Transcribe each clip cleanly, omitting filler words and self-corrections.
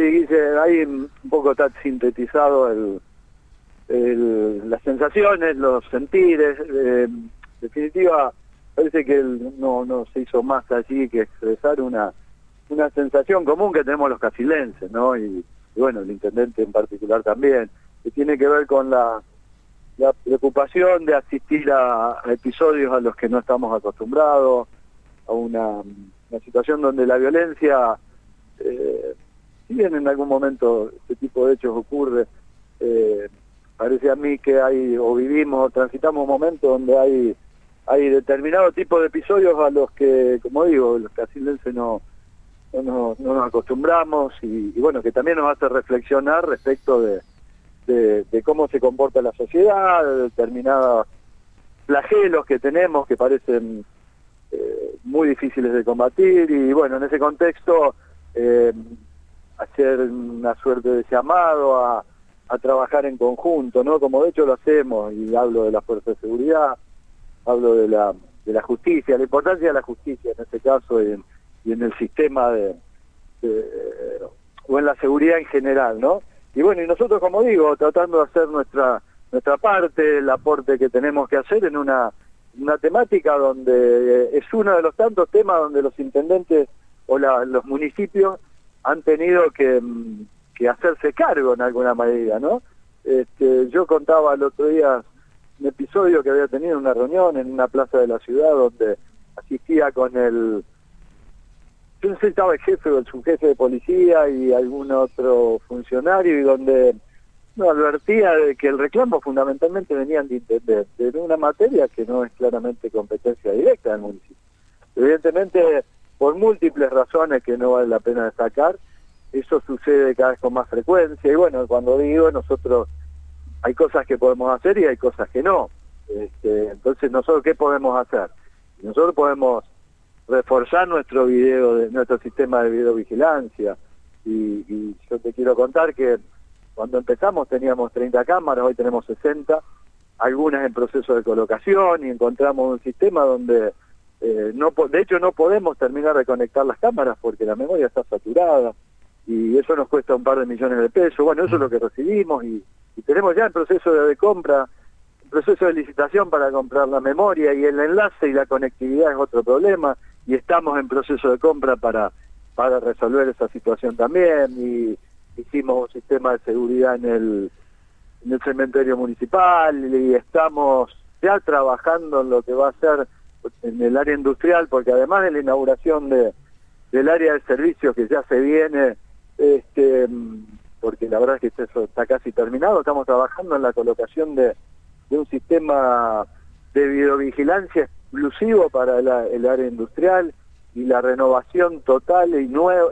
Guille, ahí un poco está sintetizado las sensaciones, los sentires. En definitiva, parece que no se hizo más allí que expresar una sensación común que tenemos los casildenses, ¿no? Y bueno, el intendente en particular también, que tiene que ver con la preocupación de asistir a episodios a los que no estamos acostumbrados, a una situación donde la violencia, si bien en algún momento este tipo de hechos ocurre, parece a mí que vivimos o transitamos momentos donde hay determinado tipo de episodios a los que, como digo, los casildenses no nos acostumbramos y bueno, que también nos hace reflexionar respecto de cómo se comporta la sociedad, de determinados flagelos que tenemos que parecen muy difíciles de combatir y bueno, en ese contexto hacer una suerte de llamado a trabajar en conjunto, ¿no? Como de hecho lo hacemos, y hablo de la fuerza de seguridad, hablo de la justicia, la importancia de la justicia en este caso y en el sistema o en la seguridad en general, ¿no? Y bueno, y nosotros, como digo, tratando de hacer nuestra parte, el aporte que tenemos que hacer en una temática donde es uno de los tantos temas donde los intendentes o los municipios han tenido que hacerse cargo en alguna medida, ¿no? Yo contaba el otro día un episodio que había tenido una reunión en una plaza de la ciudad donde asistía con yo no sé si estaba el jefe o el subjefe de policía y algún otro funcionario y donde advertía de que el reclamo fundamentalmente venían de intendentes, de una materia que no es claramente competencia directa del municipio. Evidentemente, por múltiples razones que no vale la pena destacar, eso sucede cada vez con más frecuencia y bueno, cuando digo nosotros hay cosas que podemos hacer y hay cosas que no. Entonces, ¿nosotros qué podemos hacer? Nosotros podemos reforzar nuestro sistema de videovigilancia y yo te quiero contar que cuando empezamos teníamos 30 cámaras, hoy tenemos 60, algunas en proceso de colocación y encontramos un sistema donde de hecho no podemos terminar de conectar las cámaras porque la memoria está saturada y eso nos cuesta un par de millones de pesos. Bueno, eso es lo que recibimos y tenemos ya en proceso de compra, en proceso de licitación para comprar la memoria y el enlace y la conectividad es otro problema y estamos en proceso de compra para resolver esa situación también y hicimos un sistema de seguridad en el cementerio municipal y estamos ya trabajando en lo que va a ser en el área industrial porque además de la inauguración del área de servicios que ya se viene, porque la verdad es que eso está casi terminado, estamos trabajando en la colocación de un sistema de videovigilancia exclusivo para el área industrial y la renovación total y nueva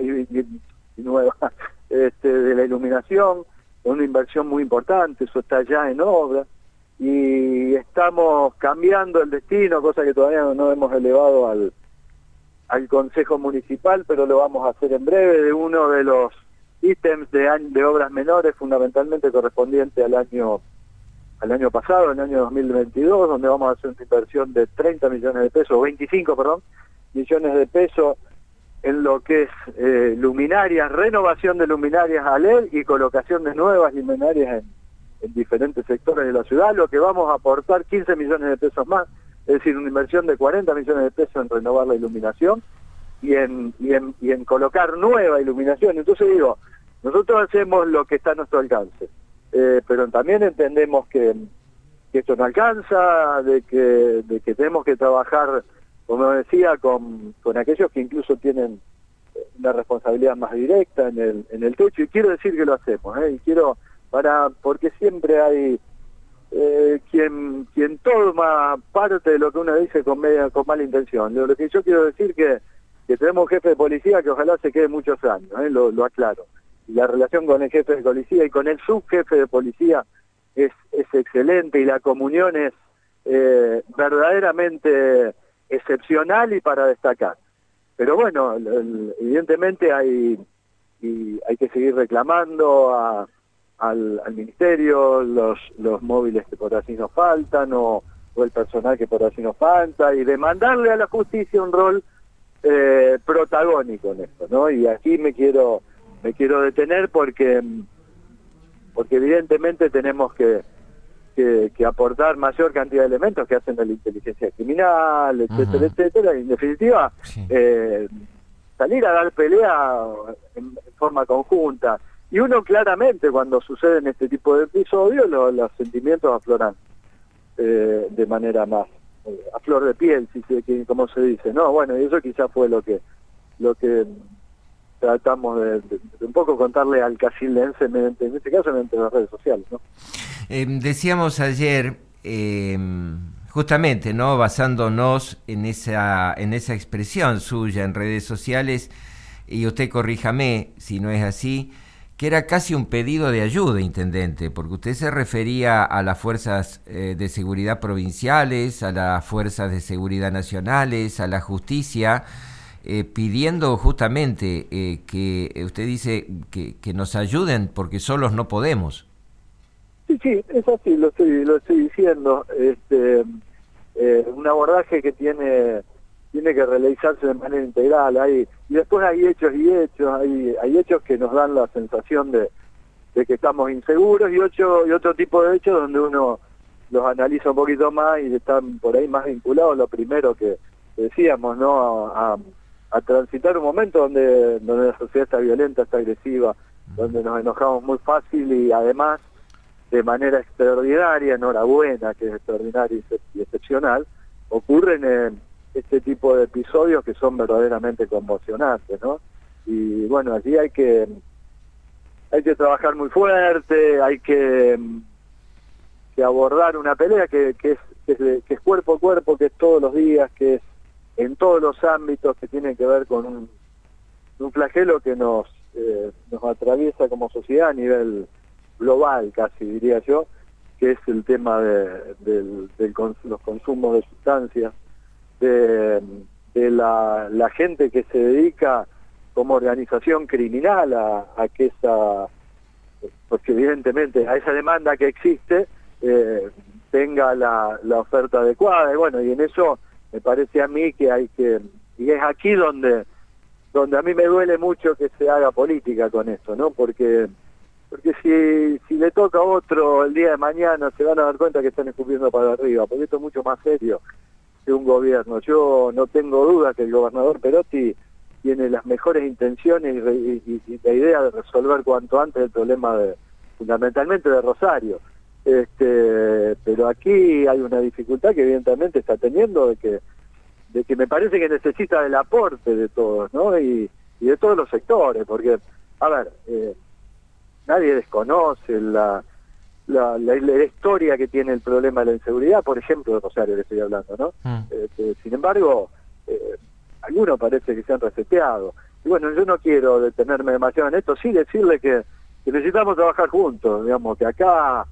de la iluminación, una inversión muy importante, eso está ya en obra y estamos cambiando el destino, cosa que todavía no hemos elevado al Consejo Municipal, pero lo vamos a hacer en breve, de uno de los ítems de obras menores, fundamentalmente correspondiente al año pasado, el año 2022, donde vamos a hacer una inversión de 30 millones de pesos, 25, perdón, millones de pesos en lo que es luminarias, renovación de luminarias a LED y colocación de nuevas luminarias en diferentes sectores de la ciudad, lo que vamos a aportar 15 millones de pesos más, es decir, una inversión de 40 millones de pesos en renovar la iluminación y en colocar nueva iluminación. Entonces digo, nosotros hacemos lo que está a nuestro alcance, pero también entendemos que esto no alcanza, de que tenemos que trabajar, como decía, con aquellos que incluso tienen una responsabilidad más directa en el techo, y quiero decir que lo hacemos, y quiero porque siempre hay quien toma parte de lo que uno dice con mala intención. Lo que yo quiero decir que tenemos un jefe de policía que ojalá se quede muchos años, lo aclaro. Y la relación con el jefe de policía y con el subjefe de policía es excelente y la comunión es verdaderamente excepcional y para destacar. Pero bueno, evidentemente hay que seguir reclamando al ministerio los móviles que por así nos faltan o el personal que por así nos falta y demandarle a la justicia un rol protagónico en esto, ¿no? Y aquí me quiero me quiero detener porque evidentemente tenemos que aportar mayor cantidad de elementos que hacen de la inteligencia criminal, etcétera, etcétera, y en definitiva salir a dar pelea en forma conjunta. Y uno claramente cuando suceden este tipo de episodios los sentimientos afloran de manera más a flor de piel, como se dice, ¿no? Bueno, y eso quizás fue lo que tratamos de un poco contarle al casildense, en este caso mediante las redes sociales, ¿no? Decíamos ayer, justamente, ¿no?, basándonos en esa expresión suya en redes sociales, y usted corríjame si no es así, que era casi un pedido de ayuda, intendente, porque usted se refería a las fuerzas de seguridad provinciales, a las fuerzas de seguridad nacionales, a la justicia, pidiendo justamente que usted dice que nos ayuden porque solos no podemos. Sí, es así, lo estoy diciendo. Un abordaje que tiene que realizarse de manera integral. Y después hay hechos y hechos, hay hechos que nos dan la sensación de que estamos inseguros y otro tipo de hechos donde uno los analiza un poquito más y están por ahí más vinculados. Lo primero que decíamos, ¿no?, a transitar un momento donde la sociedad está violenta, está agresiva, donde nos enojamos muy fácil y además de manera extraordinaria, enhorabuena, que es extraordinaria y excepcional, ocurren este tipo de episodios que son verdaderamente conmocionantes, ¿no? Y bueno, allí hay que trabajar muy fuerte, hay que abordar una pelea que es cuerpo a cuerpo, que es todos los días, que es en todos los ámbitos, que tiene que ver con un flagelo que nos atraviesa como sociedad a nivel global, casi diría yo, que es el tema de los consumos de sustancias, de la gente que se dedica como organización criminal a que porque evidentemente a esa demanda que existe tenga la oferta adecuada, y bueno, y en eso me parece a mí que y es aquí donde a mí me duele mucho que se haga política con esto, ¿no? Porque si le toca a otro el día de mañana se van a dar cuenta que están escupiendo para arriba, porque esto es mucho más serio que un gobierno. Yo no tengo duda que el gobernador Perotti tiene las mejores intenciones y la idea de resolver cuanto antes el problema fundamentalmente de Rosario. Pero aquí hay una dificultad que evidentemente está teniendo de que me parece que necesita del aporte de todos, ¿no? Y de todos los sectores, porque, a ver, nadie desconoce la historia que tiene el problema de la inseguridad, por ejemplo, de Rosario, que estoy hablando, ¿no? Sin embargo, algunos parece que se han reseteado. Y bueno, yo no quiero detenerme demasiado en esto, sí decirle que necesitamos trabajar juntos, digamos, que acá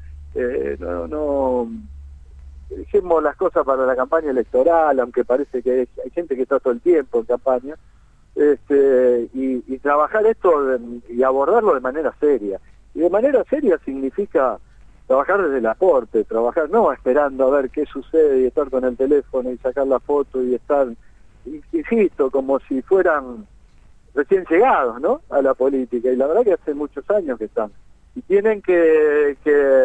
no dejemos las cosas para la campaña electoral, aunque parece que hay gente que está todo el tiempo en campaña, y trabajar esto y abordarlo de manera seria. Y de manera seria significa trabajar desde el aporte, trabajar no esperando a ver qué sucede y estar con el teléfono y sacar la foto y estar, insisto, como si fueran recién llegados, ¿no?, a la política. Y la verdad que hace muchos años que están. Y tienen que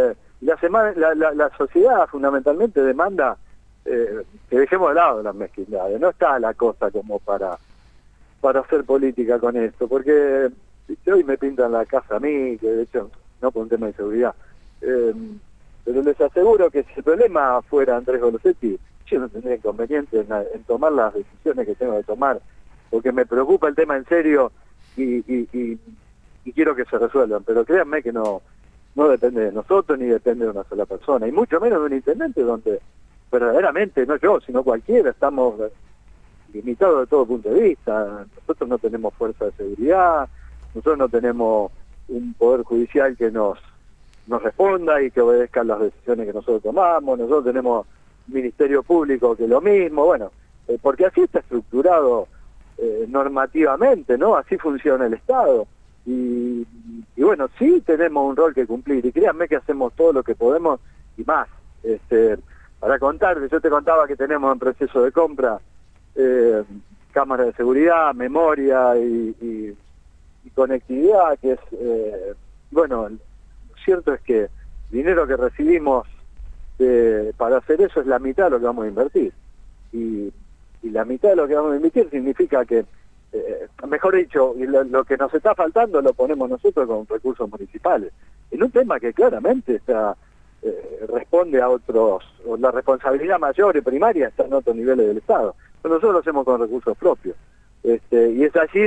la sociedad fundamentalmente demanda que dejemos de lado las mezquindades. No está la cosa como para hacer política con esto, porque hoy me pintan la casa a mí, que de hecho no por un tema de seguridad, pero les aseguro que si el problema fuera Andrés Golosetti, yo no tendría inconveniente en tomar las decisiones que tengo que tomar, porque me preocupa el tema en serio y quiero que se resuelvan, pero créanme que no depende de nosotros ni depende de una sola persona, y mucho menos de un intendente donde verdaderamente, no yo, sino cualquiera, estamos limitados de todo punto de vista. Nosotros no tenemos fuerza de seguridad, nosotros no tenemos un poder judicial que nos responda y que obedezca las decisiones que nosotros tomamos, nosotros tenemos un ministerio público que lo mismo, bueno, porque así está estructurado normativamente, ¿no? Así funciona el Estado. Y bueno, sí tenemos un rol que cumplir, y créanme que hacemos todo lo que podemos y más. Para contarte, yo te contaba que tenemos en proceso de compra cámaras de seguridad, memoria y y conectividad, que es, bueno, lo cierto es que el dinero que recibimos para hacer eso es la mitad de lo que vamos a invertir. Y la mitad de lo que vamos a invertir significa que, mejor dicho, lo que nos está faltando lo ponemos nosotros con recursos municipales. En un tema que claramente responde a otros, o la responsabilidad mayor y primaria está en otros niveles del Estado. Pero nosotros lo hacemos con recursos propios. Y es allí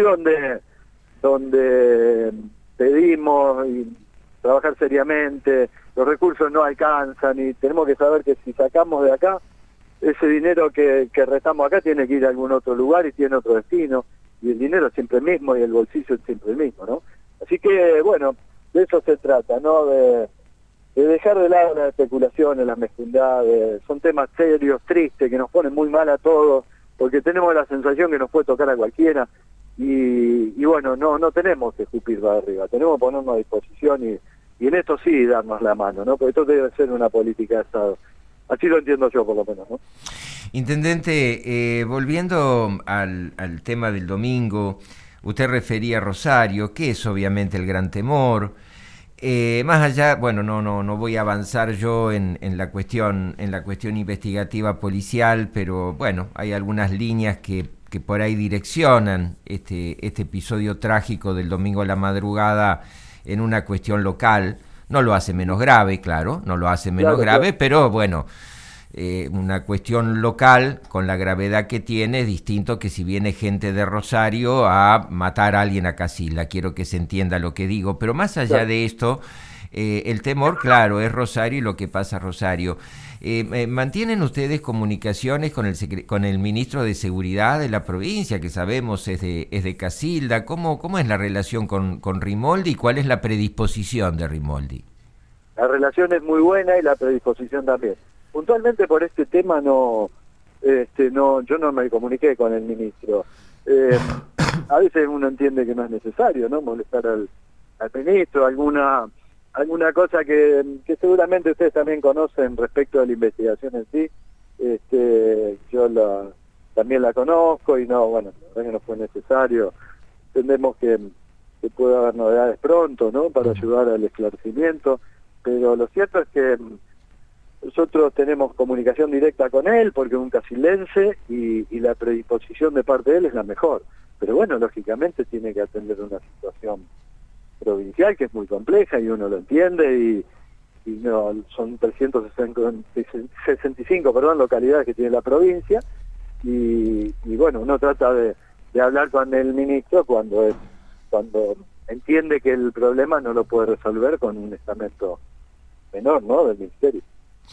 donde pedimos y trabajar seriamente, los recursos no alcanzan y tenemos que saber que si sacamos de acá, ese dinero que restamos acá tiene que ir a algún otro lugar y tiene otro destino, y el dinero es siempre el mismo y el bolsillo es siempre el mismo, ¿no? Así que, bueno, de eso se trata, ¿no? De dejar de lado las especulaciones, las mezquindades, son temas serios, tristes, que nos ponen muy mal a todos, porque tenemos la sensación que nos puede tocar a cualquiera, y bueno, no tenemos que escupir para arriba, tenemos que ponernos a disposición y en esto sí darnos la mano, ¿no? Porque esto debe ser una política de Estado. Así lo entiendo yo, por lo menos, ¿no? Intendente, volviendo al tema del domingo, usted refería a Rosario, que es obviamente el gran temor. Más allá, bueno, no voy a avanzar yo en la cuestión investigativa policial, pero bueno, hay algunas líneas que por ahí direccionan este episodio trágico del domingo a la madrugada en una cuestión local. No lo hace menos grave, claro, no lo hace menos grave, pero bueno, una cuestión local con la gravedad que tiene es distinto que si viene gente de Rosario a matar a alguien a Casilda. Quiero que se entienda lo que digo, pero más allá de esto, el temor, claro, es Rosario y lo que pasa a Rosario. ¿Mantienen ustedes comunicaciones con el ministro de Seguridad de la provincia, que sabemos es de Casilda? ¿Cómo es la relación con Rimoldi y cuál es la predisposición de Rimoldi? La relación es muy buena y la predisposición también. Puntualmente por este tema yo no me comuniqué con el ministro. A veces uno entiende que no es necesario, ¿no? Molestar al ministro, alguna cosa que seguramente ustedes también conocen respecto de la investigación en sí. Yo también la conozco y no, bueno, la verdad que no fue necesario. Entendemos que puede haber novedades pronto, ¿no? Para ayudar al esclarecimiento, pero lo cierto es que nosotros tenemos comunicación directa con él porque es un casildense y la predisposición de parte de él es la mejor. Pero bueno, lógicamente tiene que atender una situación provincial que es muy compleja y uno lo entiende y no son 365 localidades que tiene la provincia y bueno, uno trata de hablar con el ministro cuando entiende que el problema no lo puede resolver con un estamento menor, ¿no? Del ministerio.